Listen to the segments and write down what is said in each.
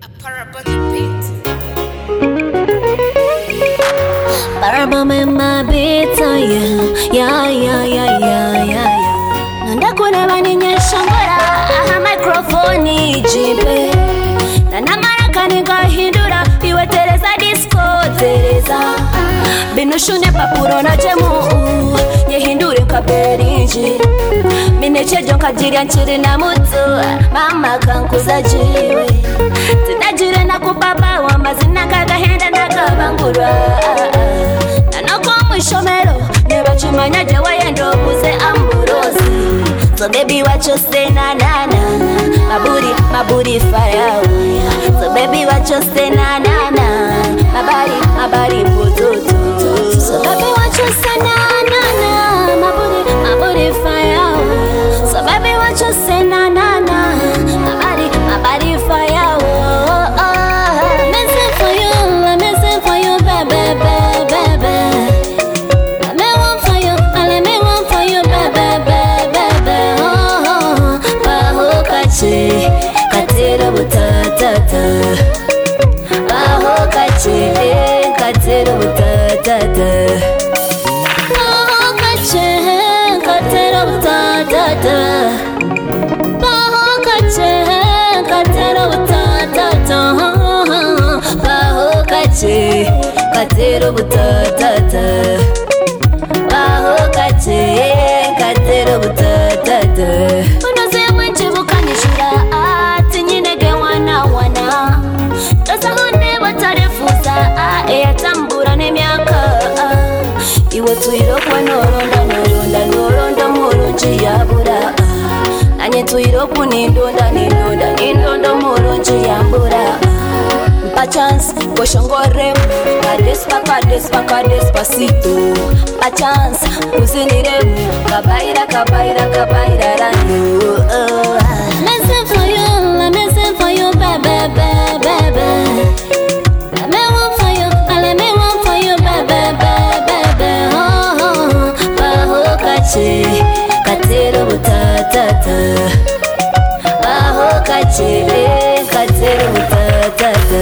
Parabama in my beat, yeah. Nanda kureba ninyeshambura aha microphone jibe. Nana maraka nigahindura iwe Tereza disco Tereza. Binushune papuro na jemu nyehindure kaberinji. Minechejo nkajiria nchiri na mutu mama kankuza jiwe. Tinajire na kupapa wa mazina kagahenda na kabangura. Nanoko mwishomero neba chumanya jewa yendo buze amburozi. So baby what you say na na na. My booty fire. So baby what you say na na na. My body potato. So baby what you say na na na. My booty fire. So baby what you say na na na. My body fire. Let me sing for you, baby, baby. Let me want for you, baby. Oh, baho kache, katero butatata. Baho kache, katero butatata. Baho kache, katero butatata. Baho kache, katero butatata. Baho kache, katero butatata. Baho kache, katero butatata. Unoze mwenche bukanishura ati nyinege wana. Tosa hone batarefuza eyatambura n'emyaka. Iwe tuyiro kwa noronda mulungi yabura. Nanye tuyiro kunindonda mulungi yambura. Pa chance koshongore kadespa despacito. Pa chance usinire kabaira ranu. Let me sing for you, baby. Let me want for you, baby. Oh, baho kache, katero butatata. Baho kache, katero butatata.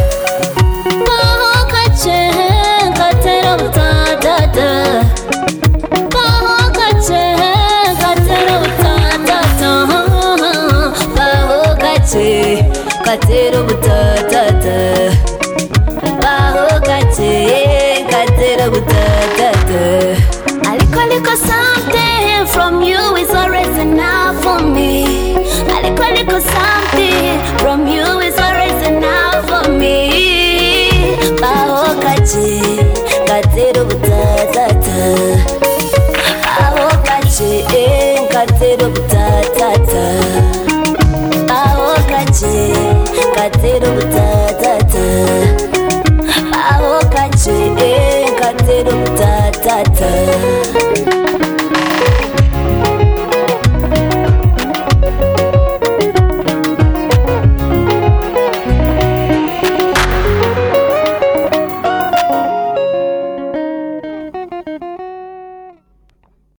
Baho kache, katero butatata. Baho kache, katero butatata. Baho kache, katero butatata. Baho kache, katero butatata. Aliko something from you is always enough for me. Aliko something from you is always enough for me. Baho kache, katero butatata. Baho kache, katero butatata. Baho kache, katero butatata. Baho kache, katero butatata.